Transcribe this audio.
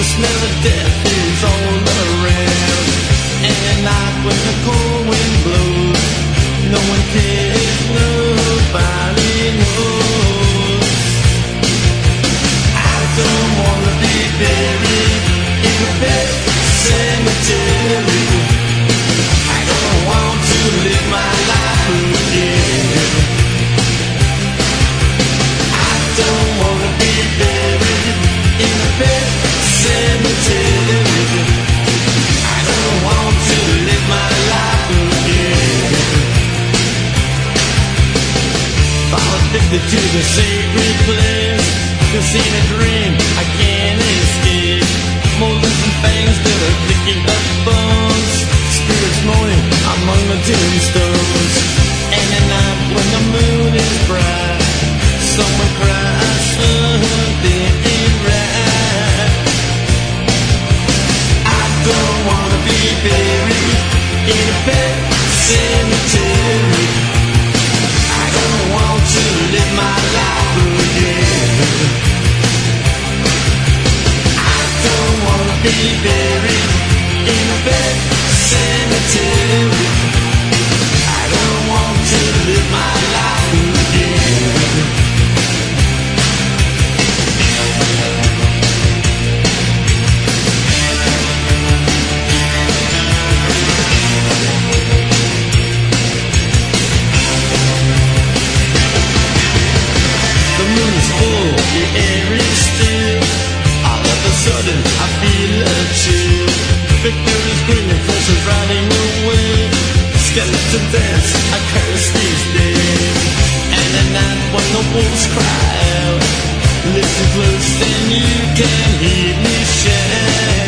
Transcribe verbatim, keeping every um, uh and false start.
smell of death is all around. And at night when the cold wind blows, no one cares, nobody knows. I don't wanna be buried in a pet cemetery. I don't want to live my life again. I don't wanna be buried in a pet cemetery. I don't want to live my life again. I'm addicted to the sacred place. This ain't a dream, I can't escape. Molars and fangs that are picking up bones. Spirits moaning among the tombstones. And at night when the moon is bright, someone cries, something ain't right. I don't wanna be buried in a pet cemetery. I don't want to live my life again. I don't wanna be buried in a pet cemetery. I don't want to live my life again. The moon is full, the air is still. All of a sudden I feel a chill. Victor is grinning, flesh is riding away. Skeleton dance, I curse these days. And at night when the wolves cry out, listen close and you can hear me shout.